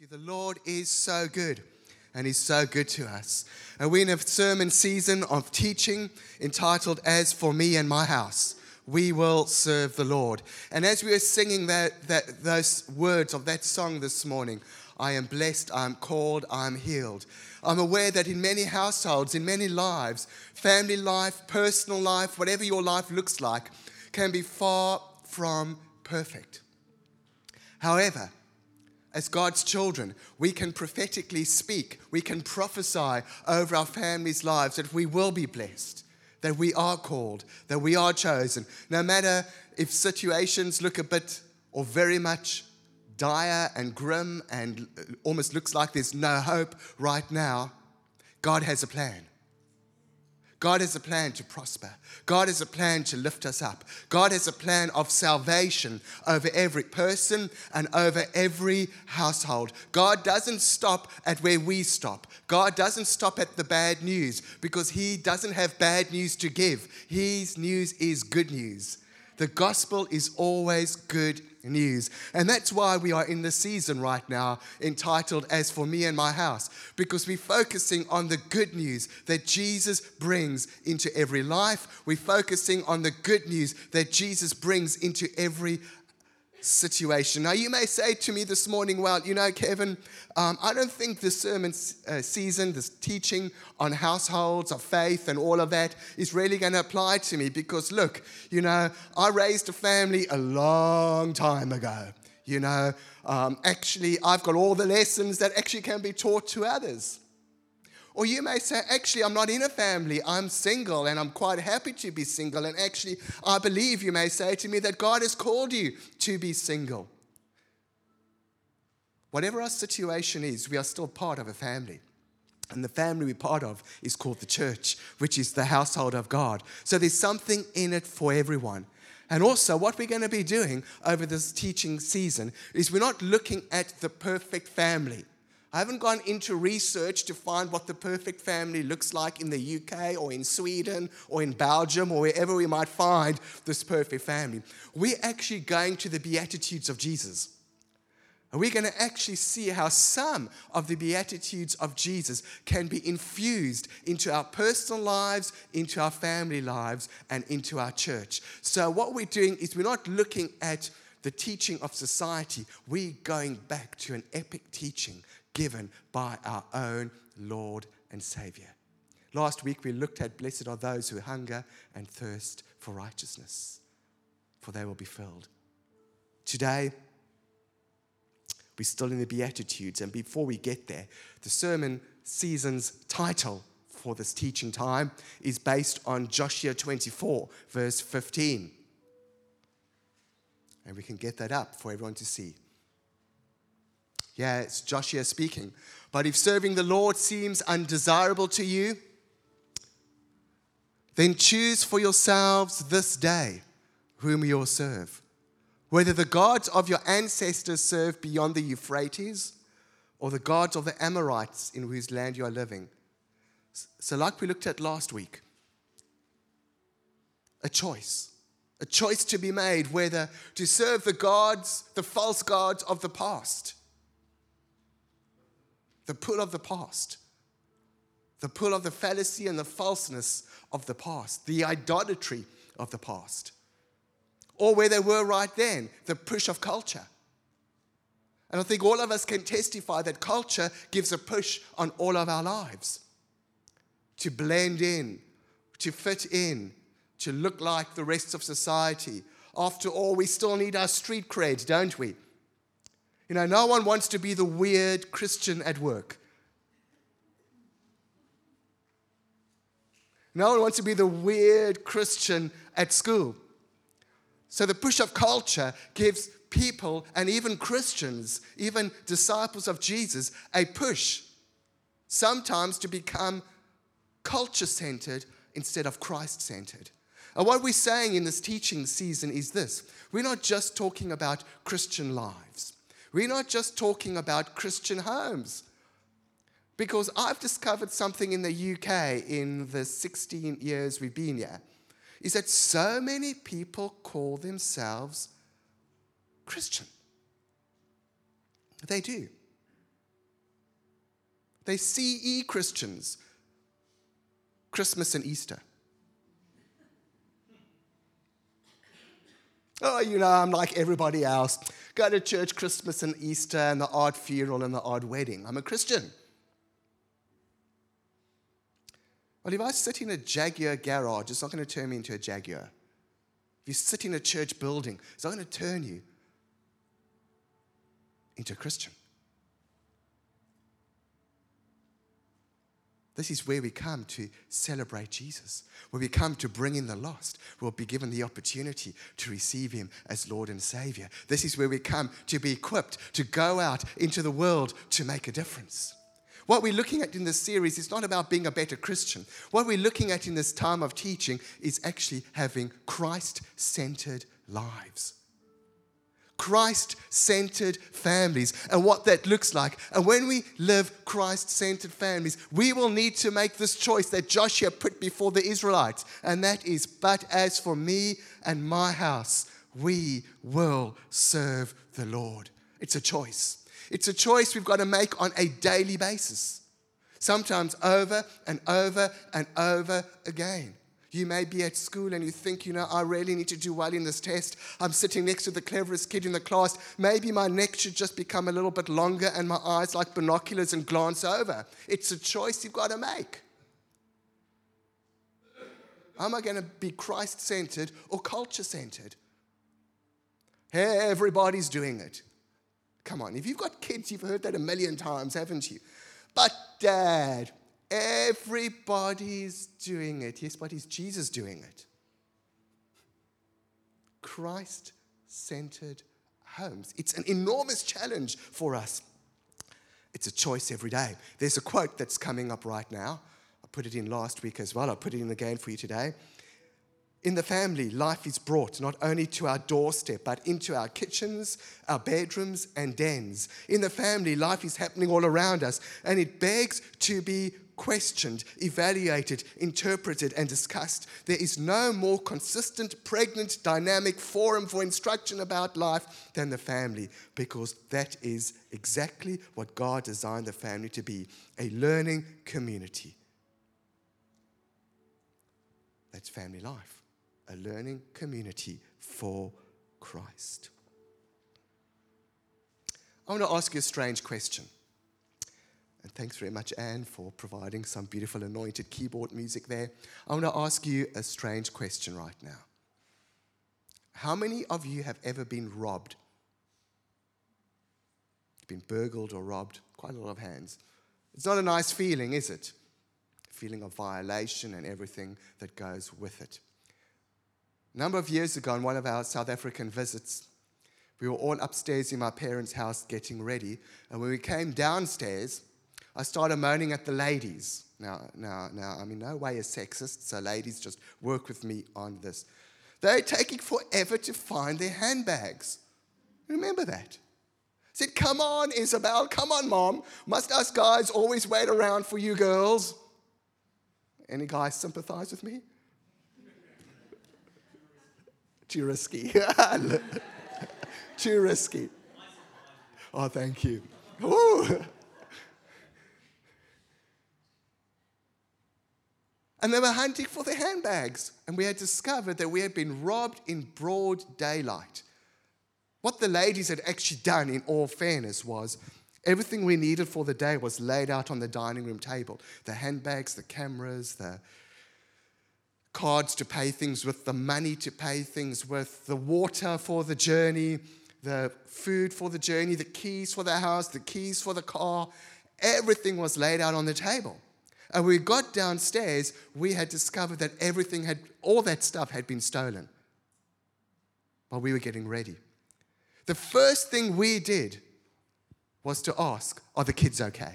The Lord is so good, and He's so good to us. And we're in a sermon season of teaching entitled, As for Me and My House, We Will Serve the Lord. And as we are singing those words of that song this morning, I am blessed, I'm called, I'm healed. I'm aware that in many households, in many lives, family life, personal life, whatever your life looks like, can be far from perfect. However, as God's children, we can prophetically speak, we can prophesy over our families' lives that we will be blessed, that we are called, that we are chosen. No matter if situations look a bit or very much dire and grim and almost looks like there's no hope right now, God has a plan. God has a plan to prosper. God has a plan to lift us up. God has a plan of salvation over every person and over every household. God doesn't stop at where we stop. God doesn't stop at the bad news because He doesn't have bad news to give. His news is good news. The gospel is always good news. And that's why we are in the season right now entitled As for Me and My House, because we're focusing on the good news that Jesus brings into every life. We're focusing on the good news that Jesus brings into every situation. Now, you may say to me this morning, well, you know, Kevin, I don't think this sermon season, this teaching on households of faith and all of that is really going to apply to me because, look, you know, I raised a family a long time ago. You know, actually, I've got all the lessons that actually can be taught to others. Or you may say, actually, I'm not in a family, I'm single, and I'm quite happy to be single. And actually, I believe you may say to me that God has called you to be single. Whatever our situation is, we are still part of a family. And the family we're part of is called the church, which is the household of God. So there's something in it for everyone. And also, what we're going to be doing over this teaching season is we're not looking at the perfect family. I haven't gone into research to find what the perfect family looks like in the UK or in Sweden or in Belgium or wherever we might find this perfect family. We're actually going to the Beatitudes of Jesus. And we're going to actually see how some of the Beatitudes of Jesus can be infused into our personal lives, into our family lives, and into our church. So what we're doing is we're not looking at the teaching of society. We're going back to an epic teaching given by our own Lord and Savior. Last week we looked at blessed are those who hunger and thirst for righteousness, for they will be filled. Today, we're still in the Beatitudes, and before we get there, the sermon season's title for this teaching time is based on Joshua 24, verse 15. And we can get that up for everyone to see. Yeah, it's Joshua speaking. But if serving the Lord seems undesirable to you, then choose for yourselves this day whom you will serve. Whether the gods of your ancestors served beyond the Euphrates or the gods of the Amorites in whose land you are living. So like we looked at last week, a choice to be made whether to serve the gods, the false gods of the past. The pull of the past, the pull of the fallacy and the falseness of the past, the idolatry of the past, or where they were right then, the push of culture. And I think all of us can testify that culture gives a push on all of our lives to blend in, to fit in, to look like the rest of society. After all, we still need our street cred, don't we? You know, no one wants to be the weird Christian at work. No one wants to be the weird Christian at school. So the push of culture gives people, and even Christians, even disciples of Jesus, a push sometimes to become culture-centered instead of Christ-centered. And what we're saying in this teaching season is this. We're not just talking about Christian lives. We're not just talking about Christian homes. Because I've discovered something in the UK in the 16 years we've been here, is that so many people call themselves Christian. They do. They're CE Christians. Christmas and Easter. Oh, I'm like everybody else. Go to church Christmas and Easter and the odd funeral and the odd wedding. I'm a Christian. Well, if I sit in a Jaguar garage, it's not going to turn me into a Jaguar. If you sit in a church building, it's not going to turn you into a Christian. This is where we come to celebrate Jesus, where we come to bring in the lost, who will be given the opportunity to receive him as Lord and Savior. This is where we come to be equipped to go out into the world to make a difference. What we're looking at in this series is not about being a better Christian. What we're looking at in this time of teaching is actually having Christ-centered lives. Christ-centered families and what that looks like. And when we live Christ-centered families, we will need to make this choice that Joshua put before the Israelites. And that is, but as for me and my house, we will serve the Lord. It's a choice. It's a choice we've got to make on a daily basis. Sometimes over and over and over again. You may be at school and you think, I really need to do well in this test. I'm sitting next to the cleverest kid in the class. Maybe my neck should just become a little bit longer and my eyes like binoculars and glance over. It's a choice you've got to make. Am I going to be Christ-centered or culture-centered? Hey, everybody's doing it. Come on, if you've got kids, you've heard that a million times, haven't you? But Dad, everybody's doing it. Yes, but is Jesus doing it? Christ-centered homes. It's an enormous challenge for us. It's a choice every day. There's a quote that's coming up right now. I put it in last week as well. I'll put it in again for you today. In the family, life is brought not only to our doorstep, but into our kitchens, our bedrooms, and dens. In the family, life is happening all around us, and it begs to be questioned, evaluated, interpreted, and discussed. There is no more consistent, pregnant, dynamic forum for instruction about life than the family, because that is exactly what God designed the family to be, a learning community. That's family life. A learning community for Christ. I want to ask you a strange question. And thanks very much, Anne, for providing some beautiful anointed keyboard music there. I want to ask you a strange question right now. How many of you have ever been robbed? Been burgled or robbed? Quite a lot of hands. It's not a nice feeling, is it? A feeling of violation and everything that goes with it. A number of years ago, on one of our South African visits, we were all upstairs in my parents' house getting ready. And when we came downstairs, I started moaning at the ladies. Now, I'm in no way a sexist, so ladies, just work with me on this. They're taking forever to find their handbags. Remember that? I said, come on, Isabel, come on, Mom. Must us guys always wait around for you girls? Any guys sympathize with me? Too risky. Too risky. Oh, thank you. Ooh. And they were hunting for their handbags. And we had discovered that we had been robbed in broad daylight. What the ladies had actually done, in all fairness, was everything we needed for the day was laid out on the dining room table. The handbags, the cameras, the cards to pay things with, the money to pay things with, the water for the journey, the food for the journey, the keys for the house, the keys for the car. Everything was laid out on the table. And when we got downstairs, we had discovered that all that stuff had been stolen while we were getting ready. The first thing we did was to ask, are the kids okay?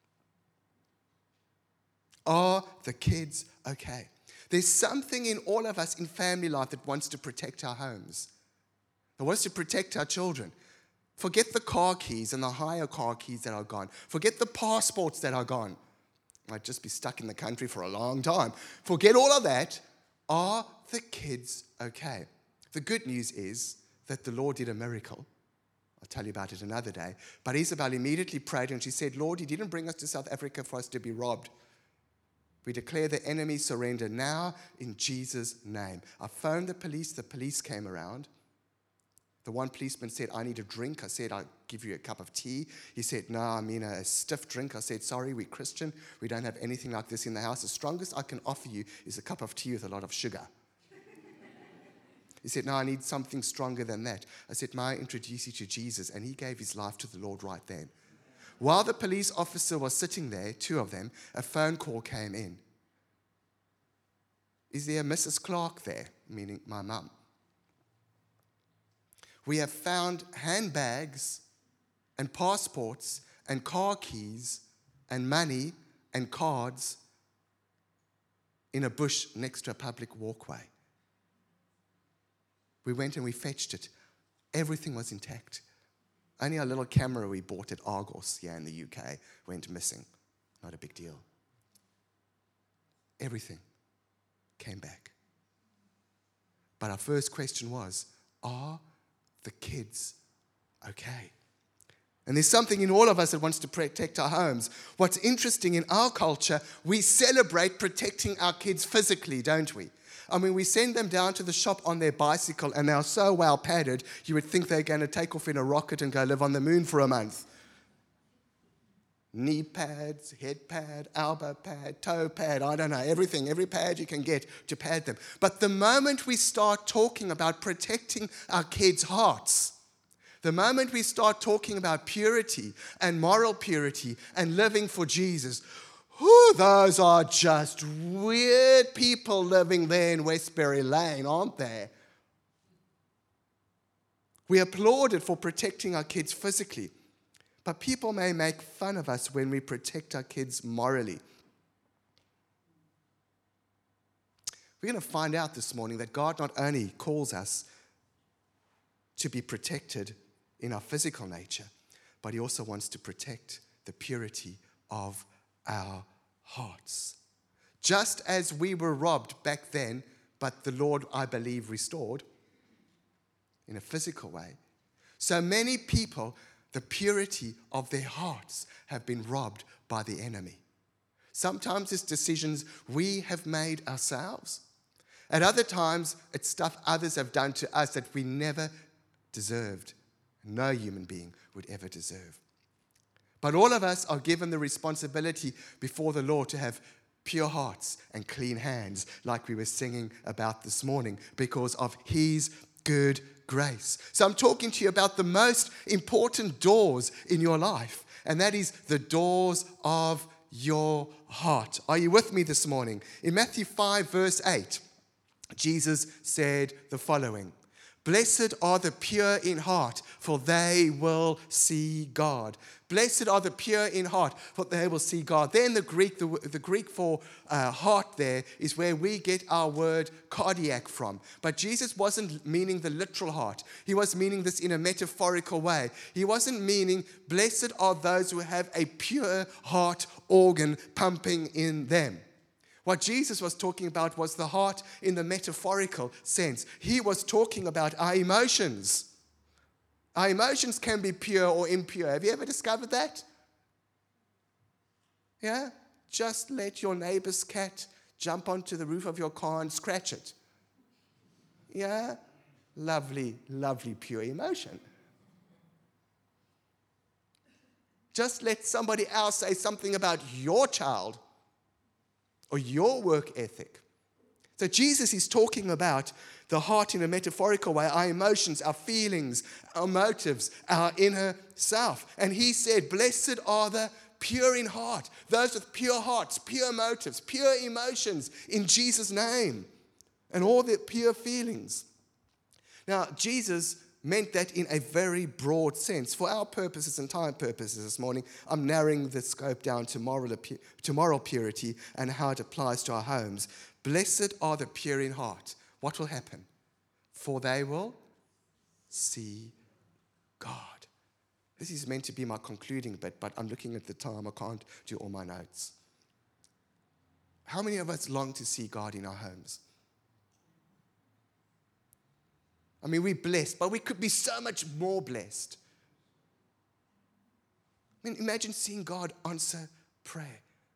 Are the kids okay? There's something in all of us in family life that wants to protect our homes, that wants to protect our children. Forget the car keys and the hire car keys that are gone. Forget the passports that are gone. Might just be stuck in the country for a long time. Forget all of that. Are the kids okay? The good news is that the Lord did a miracle I'll tell you about it another day. But Isabel immediately prayed and she said, Lord, you didn't bring us to South Africa for us to be robbed. We declare the enemy surrender now in Jesus' name. I phoned the police came around. The one policeman said, I need a drink. I said, I'll give you a cup of tea. He said, no, I mean a stiff drink. I said, sorry, we're Christian. We don't have anything like this in the house. The strongest I can offer you is a cup of tea with a lot of sugar. He said, no, I need something stronger than that. I said, may I introduce you to Jesus? And he gave his life to the Lord right then. While the police officer was sitting there, two of them, a phone call came in. Is there a Mrs. Clark there? Meaning my mum. We have found handbags and passports and car keys and money and cards in a bush next to a public walkway. We went and we fetched it. Everything was intact. Only a little camera we bought at Argos here in the UK went missing. Not a big deal. Everything came back. But our first question was, are the kids okay? And there's something in all of us that wants to protect our homes. What's interesting in our culture, we celebrate protecting our kids physically, don't we? I mean, we send them down to the shop on their bicycle and they're so well padded, you would think they're going to take off in a rocket and go live on the moon for a month. Knee pads, head pad, elbow pad, toe pad, I don't know, everything, every pad you can get to pad them. But the moment we start talking about protecting our kids' hearts, the moment we start talking about purity and moral purity and living for Jesus, those are just weird people living there in Westbury Lane, aren't they? We applaud it for protecting our kids physically, but people may make fun of us when we protect our kids morally. We're going to find out this morning that God not only calls us to be protected in our physical nature, but he also wants to protect the purity of our hearts. Just as we were robbed back then, but the Lord, I believe, restored in a physical way, so many people, the purity of their hearts have been robbed by the enemy. Sometimes it's decisions we have made ourselves. At other times, it's stuff others have done to us that we never deserved. No human being would ever deserve. But all of us are given the responsibility before the Lord to have pure hearts and clean hands, like we were singing about this morning, because of his good grace. So I'm talking to you about the most important doors in your life, and that is the doors of your heart. Are you with me this morning? In Matthew 5, verse 8, Jesus said the following: Blessed are the pure in heart, for they will see God. Blessed are the pure in heart, for they will see God. Then the Greek for heart there is where we get our word cardiac from. But Jesus wasn't meaning the literal heart. He was meaning this in a metaphorical way. He wasn't meaning blessed are those who have a pure heart organ pumping in them. What Jesus was talking about was the heart in the metaphorical sense. He was talking about our emotions. Our emotions can be pure or impure. Have you ever discovered that? Yeah? Just let your neighbor's cat jump onto the roof of your car and scratch it. Yeah? Lovely, lovely, pure emotion. Just let somebody else say something about your child or your work ethic. So Jesus is talking about the heart in a metaphorical way, our emotions, our feelings, our motives, our inner self. And he said, blessed are the pure in heart, those with pure hearts, pure motives, pure emotions in Jesus' name, and all the pure feelings. Now, Jesus meant that in a very broad sense. For our purposes and time purposes this morning, I'm narrowing the scope down to moral purity and how it applies to our homes. Blessed are the pure in heart. What will happen? For they will see God. This is meant to be my concluding bit, but I'm looking at the time. I can't do all my notes. How many of us long to see God in our homes? I mean, we're blessed, but we could be so much more blessed. I mean, imagine seeing God answer prayer.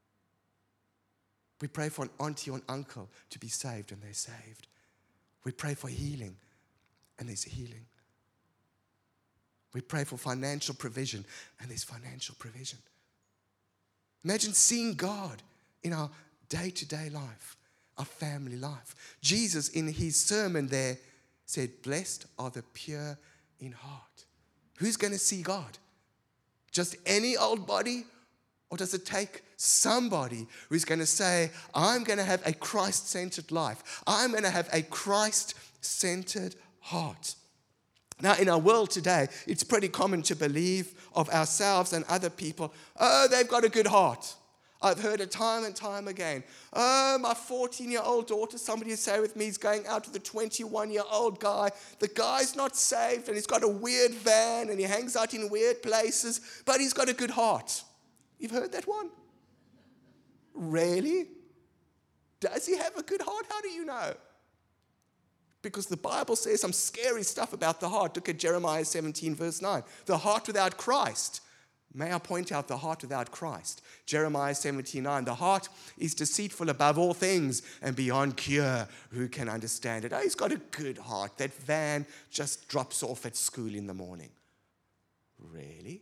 We pray for an auntie or an uncle to be saved, and they're saved. We pray for healing, and there's healing. We pray for financial provision, and there's financial provision. Imagine seeing God in our day-to-day life, our family life. Jesus, in his sermon there, said, blessed are the pure in heart. Who's going to see God? Just any old body? Or does it take somebody who's going to say, I'm going to have a Christ-centered life. I'm going to have a Christ-centered heart. Now, in our world today, it's pretty common to believe of ourselves and other people, oh, they've got a good heart. I've heard it time and time again. Oh, my 14-year-old daughter, somebody will say with me, is going out with a 21-year-old guy. The guy's not saved, and he's got a weird van, and he hangs out in weird places, but he's got a good heart. You've heard that one? Really? Does he have a good heart? How do you know? Because the Bible says some scary stuff about the heart. Look at Jeremiah 17, verse 9. The heart without Christ. May I point out the heart without Christ? Jeremiah 17:9. The heart is deceitful above all things and beyond cure. Who can understand it? Oh, he's got a good heart. That van just drops off at school in the morning. Really?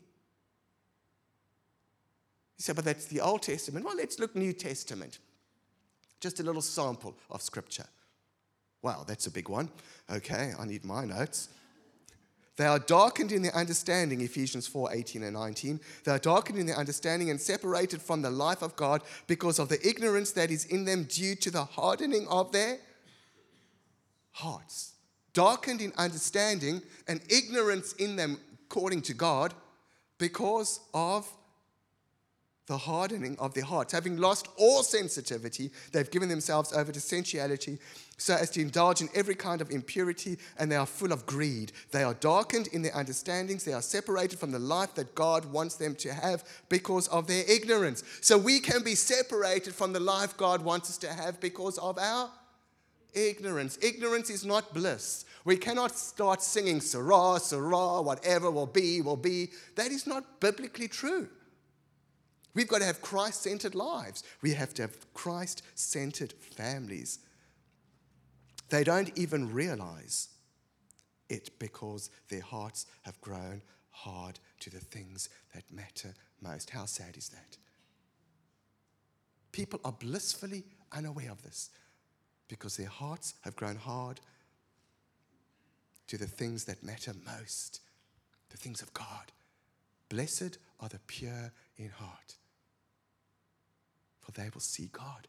You say, but that's the Old Testament. Well, let's look New Testament. Just a little sample of Scripture. Wow, that's a big one. Okay, I need my notes. They are darkened in their understanding, Ephesians 4:18 and 19. They are darkened in their understanding and separated from the life of God because of the ignorance that is in them due to the hardening of their hearts. Darkened in understanding and ignorance in them according to God because of the hardening of their hearts. Having lost all sensitivity, they've given themselves over to sensuality so as to indulge in every kind of impurity, and they are full of greed. They are darkened in their understandings. They are separated from the life that God wants them to have because of their ignorance. So we can be separated from the life God wants us to have because of our ignorance. Ignorance is not bliss. We cannot start singing, Sarah, Sarah, whatever will be, will be. That is not biblically true. We've got to have Christ-centered lives. We have to have Christ-centered families. They don't even realize it because their hearts have grown hard to the things that matter most. How sad is that? People are blissfully unaware of this because their hearts have grown hard to the things that matter most, the things of God. Blessed are the pure in heart, for they will see God.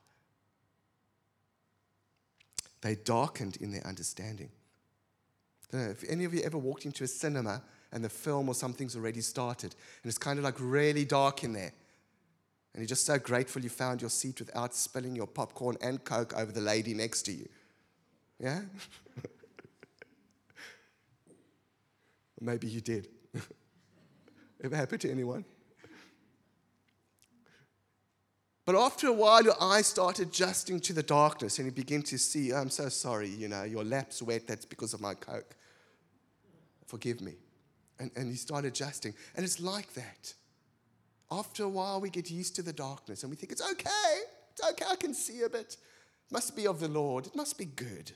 They darkened in their understanding. I don't know if any of you ever walked into a cinema and the film or something's already started, and it's kind of like really dark in there, and you're just so grateful you found your seat without spilling your popcorn and Coke over the lady next to you. Yeah? Maybe you did. Ever happened to anyone? But after a while, your eyes start adjusting to the darkness and you begin to see, oh, I'm so sorry, your lap's wet, that's because of my Coke. Forgive me. And you start adjusting. And it's like that. After a while, we get used to the darkness and we think, it's okay, I can see a bit. It must be of the Lord, it must be good.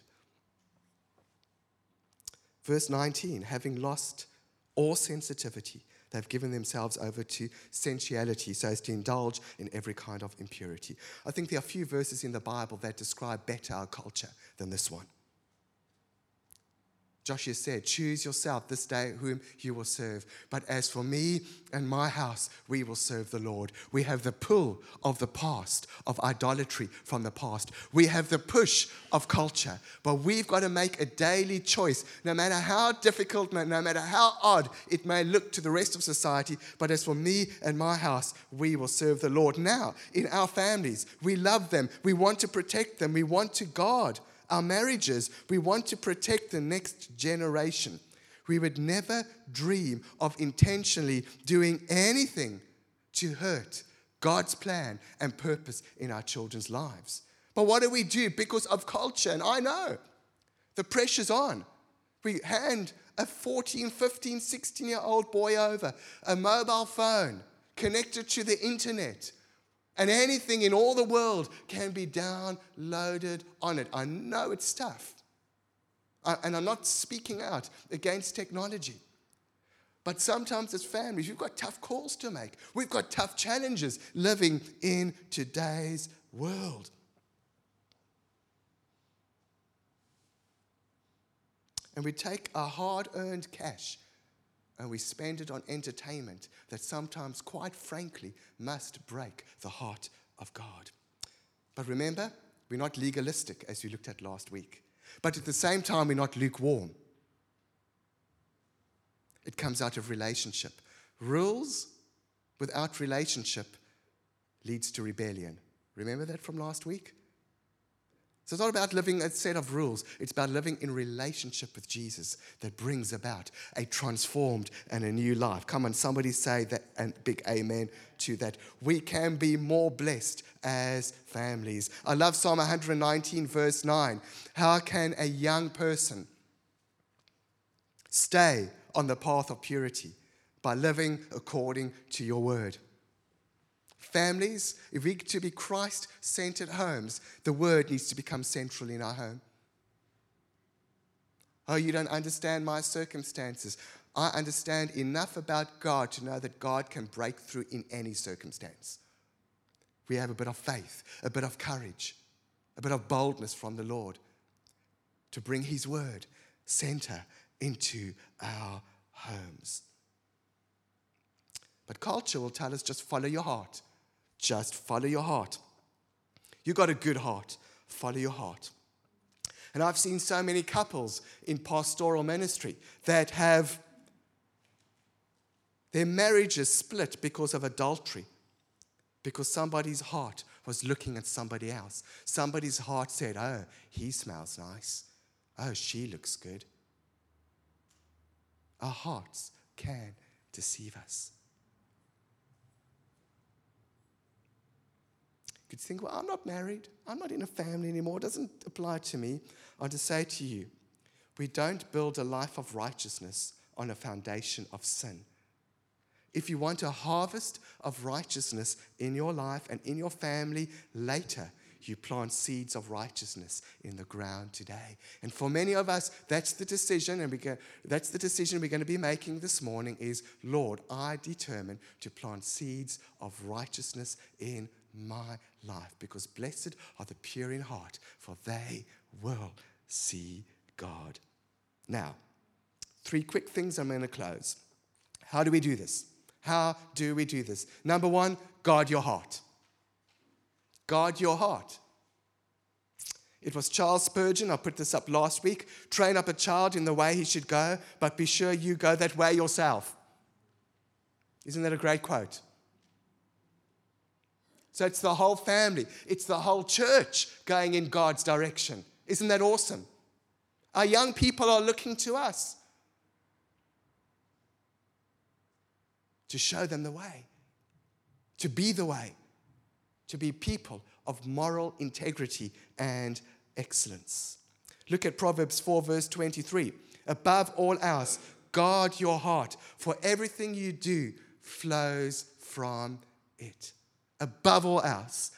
Verse 19, having lost all sensitivity, they've given themselves over to sensuality so as to indulge in every kind of impurity. I think there are a few verses in the Bible that describe better our culture than this one. Joshua said, choose yourself this day whom you will serve. But as for me and my house, we will serve the Lord. We have the pull of the past, of idolatry from the past. We have the push of culture. But we've got to make a daily choice, no matter how difficult, no matter how odd it may look to the rest of society. But as for me and my house, we will serve the Lord. Now, in our families, we love them. We want to protect them. We want to guard our marriages. We want to protect the next generation. We would never dream of intentionally doing anything to hurt God's plan and purpose in our children's lives. But what do we do because of culture? And I know the pressure's on. We hand a 14, 15, 16-year-old boy over a mobile phone. connected to the internet. And anything in all the world can be downloaded on it. I know it's tough. And I'm not speaking out against technology. But sometimes as families, we've got tough calls to make. We've got tough challenges living in today's world. And we take our hard-earned cash and we spend it on entertainment that sometimes, quite frankly, must break the heart of God. But remember, we're not legalistic, as we looked at last week. But at the same time, we're not lukewarm. It comes out of relationship. Rules without relationship leads to rebellion. Remember that from last week? So it's not about living a set of rules. It's about living in relationship with Jesus that brings about a transformed and a new life. Come on, somebody say that and big amen to that. We can be more blessed as families. I love Psalm 119 verse 9. How can a young person stay on the path of purity? By living according to your word. Families, if we're to be Christ-centered homes, the word needs to become central in our home. Oh, you don't understand my circumstances. I understand enough about God to know that God can break through in any circumstance. We have a bit of faith, a bit of courage, a bit of boldness from the Lord to bring his word center into our homes. But culture will tell us just follow your heart. Just follow your heart. You got a good heart. Follow your heart. And I've seen so many couples in pastoral ministry that have their marriages split because of adultery. Because somebody's heart was looking at somebody else. Somebody's heart said, oh, he smells nice. Oh, she looks good. Our hearts can deceive us. You could think, well, I'm not married. I'm not in a family anymore. It doesn't apply to me. I'll just say to you, we don't build a life of righteousness on a foundation of sin. If you want a harvest of righteousness in your life and in your family later, you plant seeds of righteousness in the ground today. And for many of us, that's the decision, and that's the decision we're going to be making this morning is, Lord, I determine to plant seeds of righteousness in my life, because blessed are the pure in heart, for they will see God. Now, 3 quick things I'm going to close. How do we do this? How do we do this? Number 1, guard your heart. Guard your heart. It was Charles Spurgeon, I put this up last week. Train up a child in the way he should go, but be sure you go that way yourself. Isn't that a great quote? So it's the whole family. It's the whole church going in God's direction. Isn't that awesome? Our young people are looking to us to show them the way, to be the way, to be people of moral integrity and excellence. Look at Proverbs 4 verse 23. Above all else, guard your heart, for everything you do flows from it. Above all else,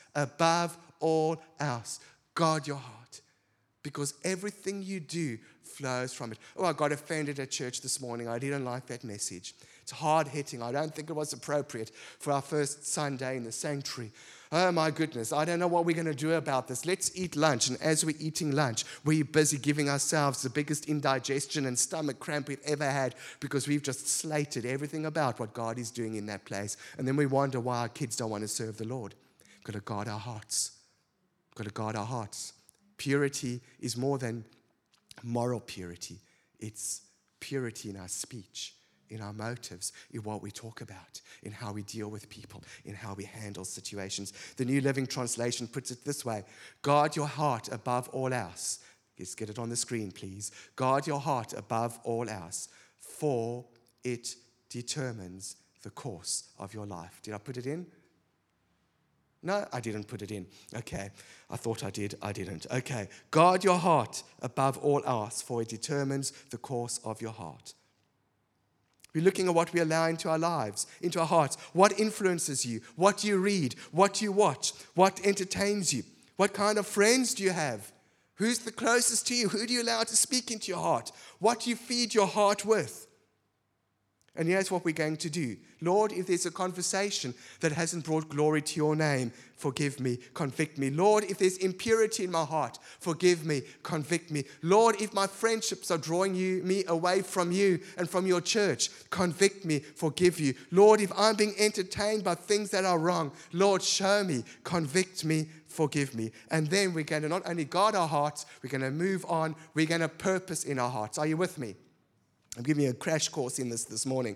guard your heart, because everything you do flows from it. Oh, I got offended at church this morning. I didn't like that message. It's hard-hitting. I don't think it was appropriate for our first Sunday in the sanctuary. Oh my goodness, I don't know what we're going to do about this. Let's eat lunch. And as we're eating lunch, we're busy giving ourselves the biggest indigestion and stomach cramp we've ever had, because we've just slated everything about what God is doing in that place. And then we wonder why our kids don't want to serve the Lord. We've got to guard our hearts. We've got to guard our hearts. Purity is more than moral purity. It's purity in our speech, in our motives, in what we talk about, in how we deal with people, in how we handle situations. The New Living Translation puts it this way: guard your heart above all else. Let's get it on the screen, please. Guard your heart above all else, for it determines the course of your life. Did I put it in? No, I didn't put it in. Okay, I thought I did. I didn't. Okay, guard your heart above all else, for it determines the course of your heart. We're looking at what we allow into our lives, into our hearts. What influences you? What do you read? What do you watch? What entertains you? What kind of friends do you have? Who's the closest to you? Who do you allow to speak into your heart? What do you feed your heart with? And here's what we're going to do. Lord, if there's a conversation that hasn't brought glory to your name, forgive me, convict me. Lord, if there's impurity in my heart, forgive me, convict me. Lord, if my friendships are drawing me away from you and from your church, convict me, forgive you. Lord, if I'm being entertained by things that are wrong, Lord, show me, convict me, forgive me. And then we're going to not only guard our hearts, we're going to move on, we're going to purpose in our hearts. Are you with me? I'm giving you a crash course in this morning.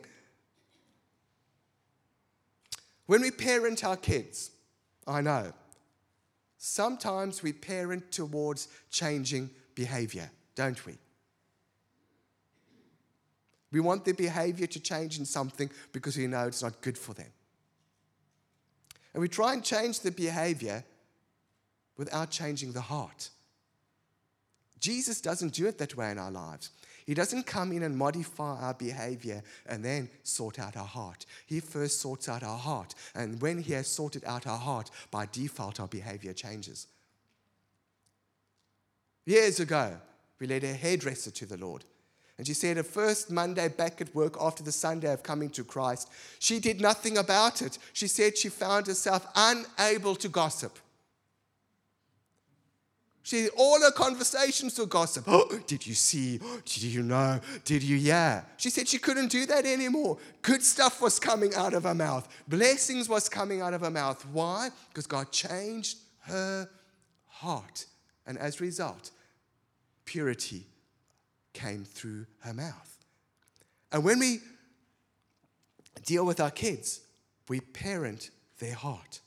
When we parent our kids, I know, sometimes we parent towards changing behavior, don't we? We want their behavior to change in something because we know it's not good for them. And we try and change the behavior without changing the heart. Jesus doesn't do it that way in our lives. He doesn't come in and modify our behavior and then sort out our heart. He first sorts out our heart. And when he has sorted out our heart, by default, our behavior changes. Years ago, we led a hairdresser to the Lord. And she said her first Monday back at work after the Sunday of coming to Christ, she did nothing about it. She said she found herself unable to gossip. All her conversations were gossip. Oh, did you see? Did you know? Did you hear? She said she couldn't do that anymore. Good stuff was coming out of her mouth. Blessings was coming out of her mouth. Why? Because God changed her heart. And as a result, purity came through her mouth. And when we deal with our kids, we parent their heart.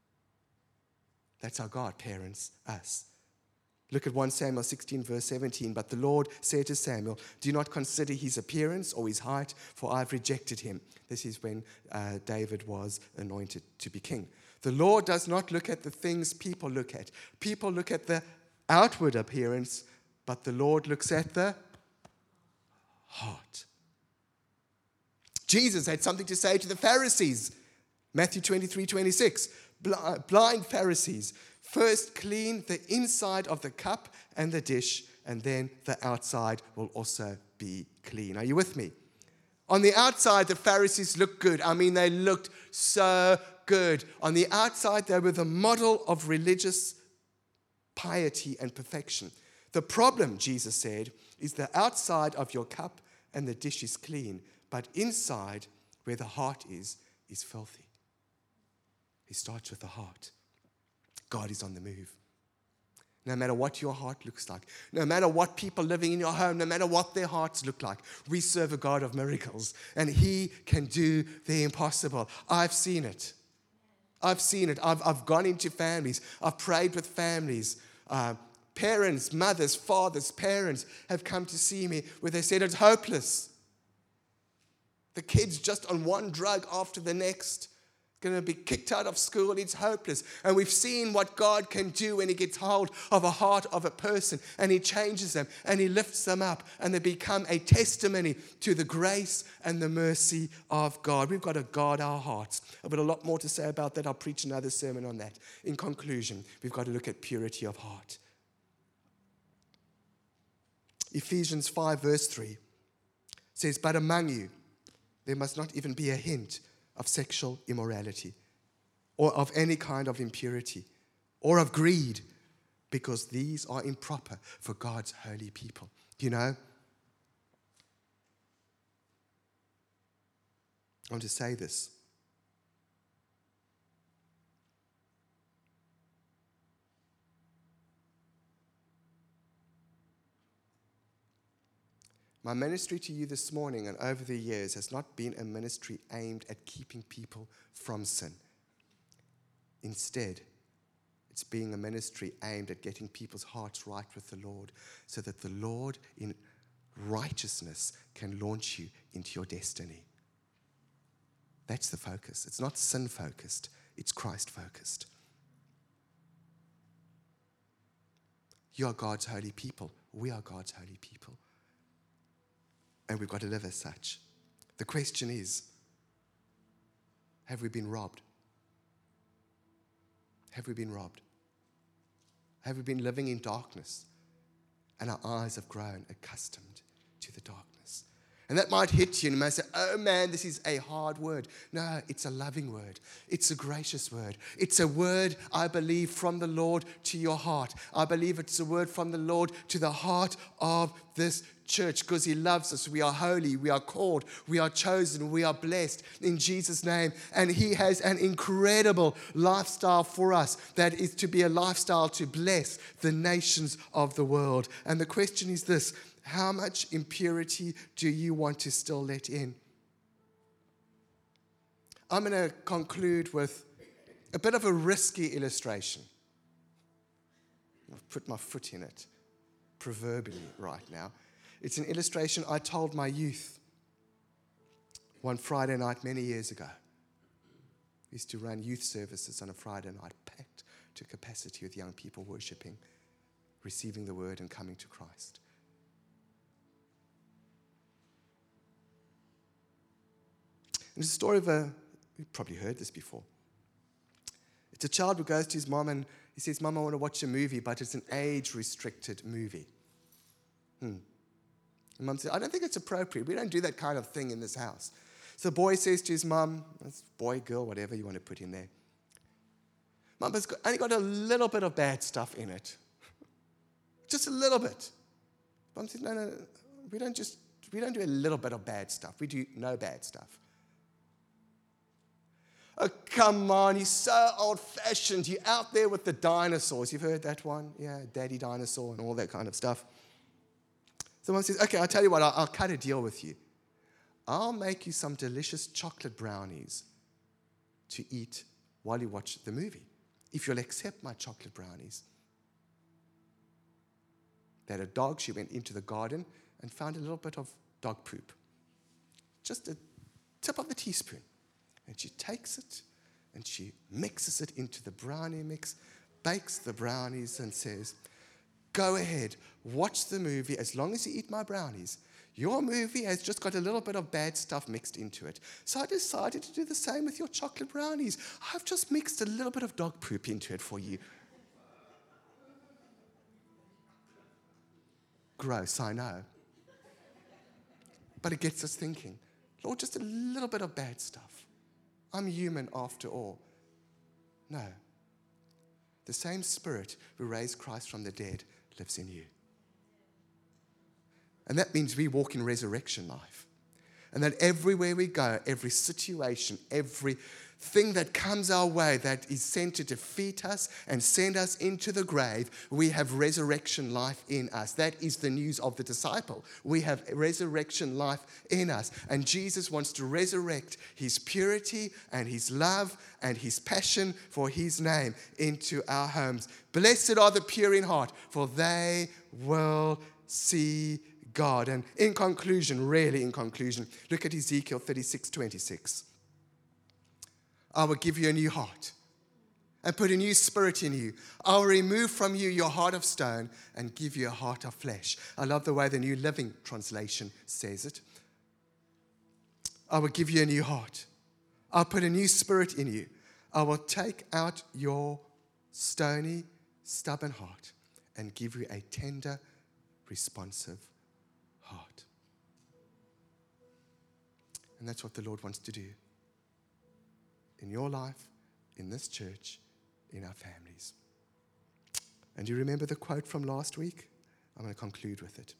That's how God parents us. Look at 1 Samuel 16, verse 17. But the Lord said to Samuel, do not consider his appearance or his height, for I have rejected him. This is when David was anointed to be king. The Lord does not look at the things people look at. People look at the outward appearance, but the Lord looks at the heart. Jesus had something to say to the Pharisees. Matthew 23, 26. Blind Pharisees. First, clean the inside of the cup and the dish, and then the outside will also be clean. Are you with me? On the outside, the Pharisees looked good. I mean, they looked so good. On the outside, they were the model of religious piety and perfection. The problem, Jesus said, is the outside of your cup and the dish is clean, but inside, where the heart is filthy. He starts with the heart. God is on the move. No matter what your heart looks like, no matter what people living in your home, no matter what their hearts look like, we serve a God of miracles, and he can do the impossible. I've seen it. I've gone into families. I've prayed with families. Parents, mothers, fathers, parents have come to see me where they said it's hopeless. The kid's just on one drug after the next. Going to be kicked out of school. It's hopeless. And we've seen what God can do when he gets hold of a heart of a person and he changes them and he lifts them up and they become a testimony to the grace and the mercy of God. We've got to guard our hearts. I've got a lot more to say about that. I'll preach another sermon on that. In conclusion, we've got to look at purity of heart. Ephesians 5 verse 3 says, but among you there must not even be a hint of sexual immorality, or of any kind of impurity, or of greed, because these are improper for God's holy people. You know, I want to say this. My ministry to you this morning and over the years has not been a ministry aimed at keeping people from sin. Instead, it's being a ministry aimed at getting people's hearts right with the Lord so that the Lord in righteousness can launch you into your destiny. That's the focus. It's not sin-focused. It's Christ-focused. You are God's holy people. We are God's holy people. And we've got to live as such. The question is, have we been robbed? Have we been robbed? Have we been living in darkness and our eyes have grown accustomed to the darkness? And that might hit you and you might say, oh man, this is a hard word. No, it's a loving word. It's a gracious word. It's a word, I believe, from the Lord to your heart. I believe it's a word from the Lord to the heart of this church because He loves us. We are holy. We are called. We are chosen. We are blessed in Jesus' name. And He has an incredible lifestyle for us that is to be a lifestyle to bless the nations of the world. And the question is this: how much impurity do you want to still let in? I'm going to conclude with a bit of a risky illustration. I've put my foot in it, proverbially, right now. It's an illustration I told my youth one Friday night many years ago. I used to run youth services on a Friday night, packed to capacity with young people worshiping, receiving the word and coming to Christ. And it's a story of you've probably heard this before. It's a child who goes to his mom and he says, Mom, I want to watch a movie, but it's an age-restricted movie. And Mom says, I don't think it's appropriate. We don't do that kind of thing in this house. So the boy says to his mom, boy, girl, whatever you want to put in there, Mom, it's only got a little bit of bad stuff in it. Just a little bit. Mom says, no, we don't do a little bit of bad stuff. We do no bad stuff. Oh, come on, you're so old-fashioned. You're out there with the dinosaurs. You've heard that one? Yeah, Daddy Dinosaur and all that kind of stuff. Someone says, okay, I'll tell you what, I'll cut a deal with you. I'll make you some delicious chocolate brownies to eat while you watch the movie, if you'll accept my chocolate brownies. They had a dog. She went into the garden and found a little bit of dog poop. Just a tip of the teaspoon. And she takes it and she mixes it into the brownie mix, bakes the brownies and says, go ahead, watch the movie as long as you eat my brownies. Your movie has just got a little bit of bad stuff mixed into it. So I decided to do the same with your chocolate brownies. I've just mixed a little bit of dog poop into it for you. Gross, I know. But it gets us thinking, Lord, just a little bit of bad stuff. I'm human after all. No. The same Spirit who raised Christ from the dead lives in you. And that means we walk in resurrection life. And that everywhere we go, every situation, everything that comes our way that is sent to defeat us and send us into the grave, we have resurrection life in us. That is the news of the disciple. We have resurrection life in us. And Jesus wants to resurrect His purity and His love and His passion for His name into our homes. Blessed are the pure in heart, for they will see God. And in conclusion, look at Ezekiel 36:26. I will give you a new heart and put a new spirit in you. I will remove from you your heart of stone and give you a heart of flesh. I love the way the New Living Translation says it. I will give you a new heart. I'll put a new spirit in you. I will take out your stony, stubborn heart and give you a tender, responsive heart. And that's what the Lord wants to do in your life, in this church, in our families. And do you remember the quote from last week? I'm going to conclude with it.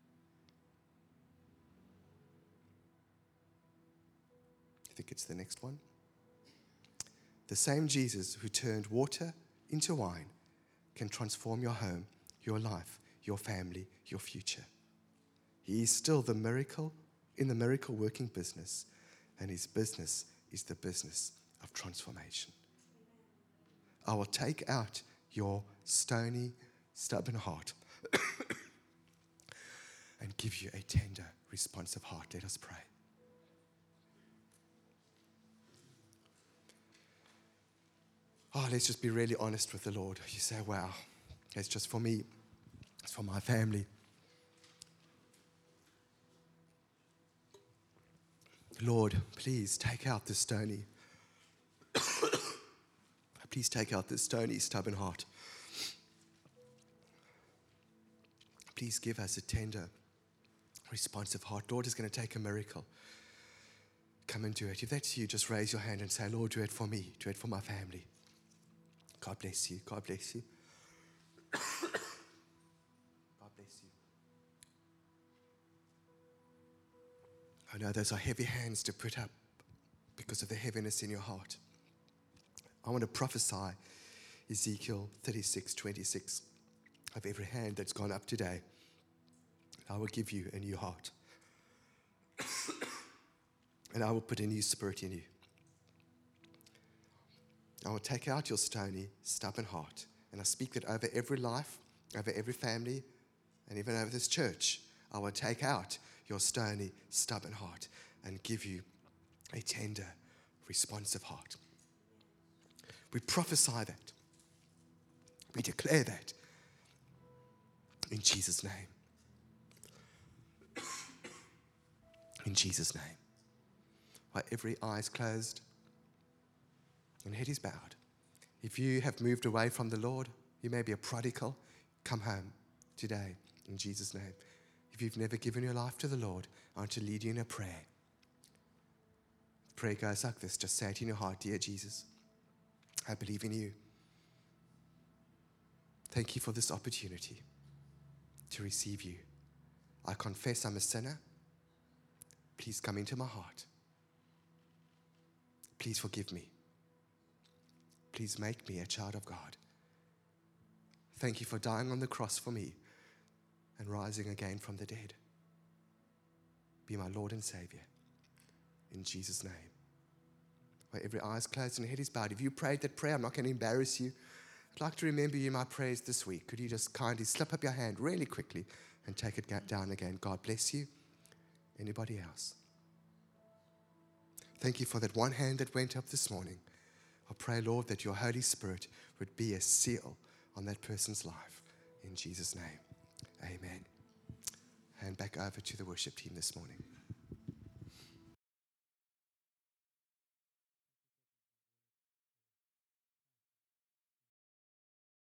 I think it's the next one. The same Jesus who turned water into wine can transform your home, your life, your family, your future. He is still the miracle in the miracle working business, and His business is the business of transformation. I will take out your stony, stubborn heart and give you a tender, responsive heart. Let us pray. Let's just be really honest with the Lord. You say, wow, it's just for me. It's for my family. Lord, please take out this stony. Please take out this stony, stubborn heart. Please give us a tender, responsive heart. Lord is going to take a miracle. Come and do it. If that's you, just raise your hand and say, Lord, do it for me. Do it for my family. God bless you. God bless you. God bless you. I know those are heavy hands to put up because of the heaviness in your heart. I want to prophesy Ezekiel 36:26 of every hand that's gone up today. I will give you a new heart. And I will put a new spirit in you. I will take out your stony, stubborn heart. And I speak that over every life, over every family, and even over this church. I will take out your stony, stubborn heart and give you a tender, responsive heart. We prophesy that. We declare that. In Jesus' name. In Jesus' name. While every eye is closed and head is bowed. If you have moved away from the Lord, you may be a prodigal, come home today in Jesus' name. If you've never given your life to the Lord, I want to lead you in a prayer. The prayer goes like this. Just say it in your heart, dear Jesus, I believe in you. Thank you for this opportunity to receive you. I confess I'm a sinner. Please come into my heart. Please forgive me. Please make me a child of God. Thank you for dying on the cross for me and rising again from the dead. Be my Lord and Savior. In Jesus' name. Where every eye is closed and head is bowed. If you prayed that prayer, I'm not going to embarrass you. I'd like to remember you in my prayers this week. Could you just kindly slip up your hand really quickly and take it down again? God bless you. Anybody else? Thank you for that one hand that went up this morning. I pray, Lord, that your Holy Spirit would be a seal on that person's life. In Jesus' name, amen. Hand back over to the worship team this morning.